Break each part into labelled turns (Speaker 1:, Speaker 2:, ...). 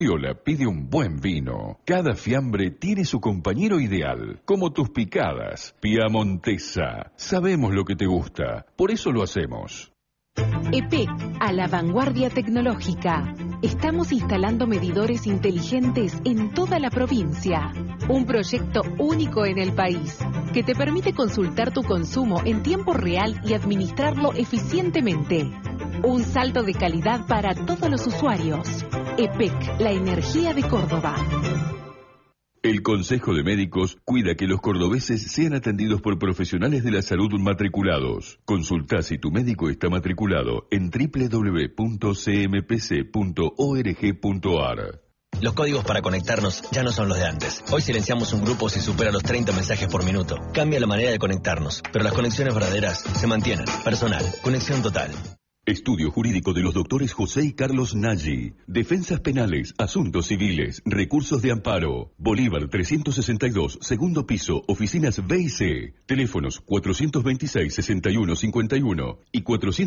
Speaker 1: Fiola pide un buen vino. Cada fiambre tiene su compañero ideal, como tus picadas. Piamontesa. Sabemos lo que te gusta, por eso lo hacemos.
Speaker 2: EPEC, a la vanguardia tecnológica. Estamos instalando medidores inteligentes en toda la provincia. Un proyecto único en el país, que te permite consultar tu consumo en tiempo real y administrarlo eficientemente. Un salto de calidad para todos los usuarios. EPEC, la energía de Córdoba.
Speaker 1: El Consejo de Médicos cuida que los cordobeses sean atendidos por profesionales de la salud matriculados. Consulta si tu médico está matriculado en www.cmpc.org.ar.
Speaker 3: Los códigos para conectarnos ya no son los de antes. Hoy silenciamos un grupo si supera los 30 mensajes por minuto. Cambia la manera de conectarnos, pero las conexiones verdaderas se mantienen. Personal, conexión total.
Speaker 1: Estudio jurídico de los doctores José y Carlos Nagy. Defensas penales, asuntos civiles, recursos de amparo. Bolívar 362, segundo piso, oficinas B y C. Teléfonos 426-6151 y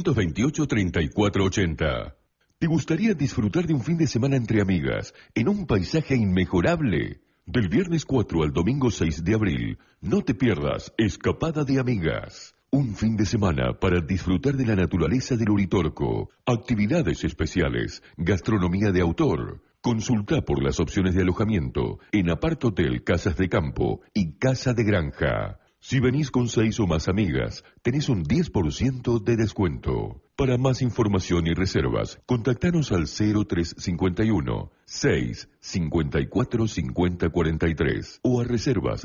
Speaker 1: 428-3480. ¿Te gustaría disfrutar de un fin de semana entre amigas, en un paisaje inmejorable? Del viernes 4 al domingo 6 de abril, no te pierdas Escapada de Amigas. Un fin de semana para disfrutar de la naturaleza del Uritorco, actividades especiales, gastronomía de autor. Consulta por las opciones de alojamiento en Apart Hotel Casas de Campo y Casa de Granja. Si venís con 6 o más amigas, tenés un 10% de descuento. Para más información y reservas, contactanos al 0351 6 54 50 43 o a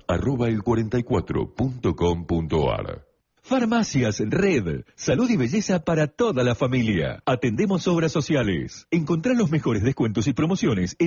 Speaker 1: reservas@el44.com.ar.
Speaker 4: Farmacias Red, salud y belleza para toda la familia. Atendemos obras sociales. Encontrá los mejores descuentos y promociones en